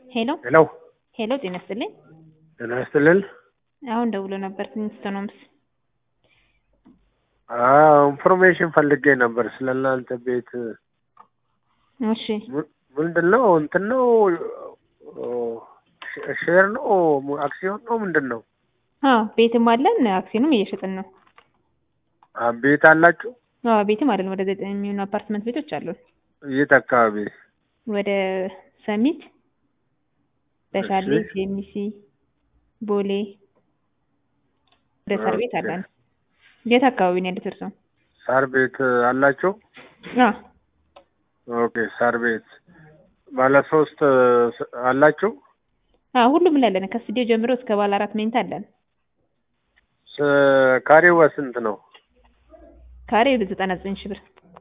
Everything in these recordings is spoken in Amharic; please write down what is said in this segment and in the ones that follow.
ሄሎ ሄሎ ሄሎ ጤና ይስጥልኝ። ጤና ይስጥልን። አሁን ደውሎ ነበር ኪንግስተንስ። ኢንፎርሜሽን ፈልጌ ነበር ስለ እናንተ ቤት። እሺ ምንድነው እንትን ነው ሼር ነው አክሲዮን ነው ምንድነው? ቤትም አለን አክሲዮንም እየሸጥን ነው። ቤት አላችሁ? ቤትም አለን። ወደ 9 የሚሆኑ አፓርትመንት ቤቶች አሉን። የት አካባቢ? ወደ ሰሚት፣ በሻሌ፣ ጄሚሲ፣ ቦሌ፣ ወደ ሳር ቤት አለን። የት አካባቢ ነው ያሉት እርስዎ? ሳር ቤት አላችሁ? ኦኬ ሳር ቤት ባለ 3 አላችሁ? ሁሉም ላይ አለን። ከስቱዲዮ ጀምሮ እስከ ባለ 4 መኝታ አለን። ካሬው ስንት ነው? ካሬው 99 ሺህ ብር።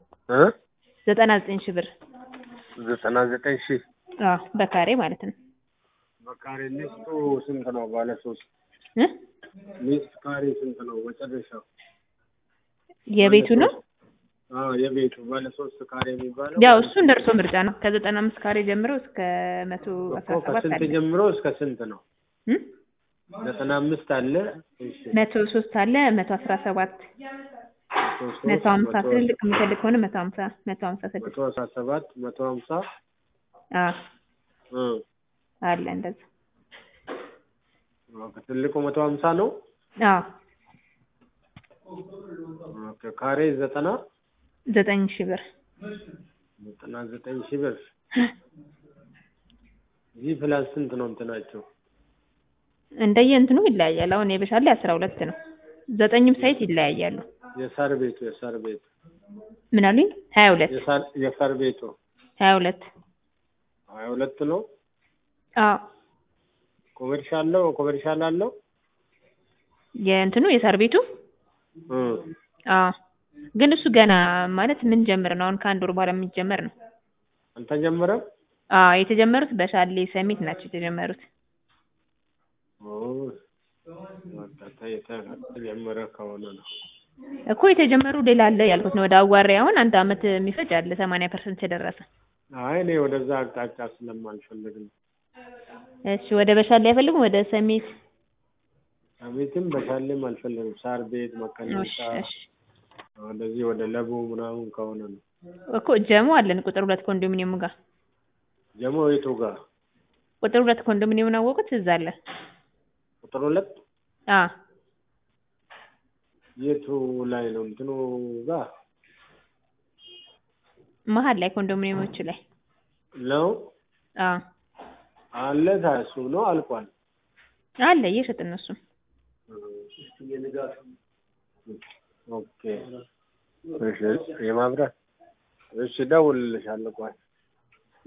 99 ሺህ ብር። 99 ሺህ? በካሬ ማለት ነው። በካሬ ሊስቱ ስንት ነው? ባለ 3 ሊስት ካሬ ስንት ነው መጨረሻው? የቤቱ ነው? የቤቱ ባለ 3 ካሬ የሚባለው ያው እሱ እንደርሶ ምርጫ ነው። ከ95 ካሬ ጀምሮ እስከ 117 ከስንት ጀምሮ እስከ ስንት ነው? 95 አለ፣ 103 አለ፣ 117 150 ትልቅ የሚፈልግ ከሆነ 150 157 150 አለ እንደዛ። ትልቁ 150 ነው። ኦኬ ካሬ 99 ሺህ ብር። 99 ሺህ ብር። እዚህ ፕላስ ስንት ነው እንትናቸው? እንደየ እንትኑ ይለያያል። አሁን የበሻሌ 12 ነው። 9ም ሳይት ይለያያሉ። የሳር ቤቱ ምን አሉኝ? 22 የሳር ቤቱ 22 ነው። ኮሜርሻል አለው የእንትኑ የሳር ቤቱ ግን እሱ ገና ማለት ምን ጀምር ነው። አሁን ከአንድ ወር በኋላ የሚጀመር ነው። አልተጀመረም? የተጀመሩት በሻሌ ሰሚት ናቸው የተጀመሩት። የተጀመረ ከሆነ ነው እኮ የተጀመሩ ሌላ አለ ያልኩት ነው። ወደ አዋሬ አሁን 1 አመት የሚፈጅ አለ 80% የደረሰ። እኔ ወደዛ አቅጣጫ ስለማልፈልግ ነው። እሺ ወደ በሻሌ አይፈልጉም? ወደ ሰሚት? ሰሚትም በሻሌም አልፈልግም። ሳር ቤት መቀነጫ ወደዚህ ወደ ለቡ ምናምን ከሆነ ነው እኮ። ጀሞ አለን ቁጥር 2 ኮንዶሚኒየም ጋር። ጀሞ የቱ ጋር? ቁጥር 2 ኮንዶሚኒየም ነው ወቁት እዛ አለ። ቁጥር 2 የቱ ላይ ነው? እንትኑ ጋር መሀል ላይ ኮንዶሚኒየሞቹ ላይ ነው። አለ ታሱ ነው አልቋል። አለ እየሸጥን ነው እሱም። ኦኬ እሺ የማብራት እሺ ደውልልሻለሁ። ቆይ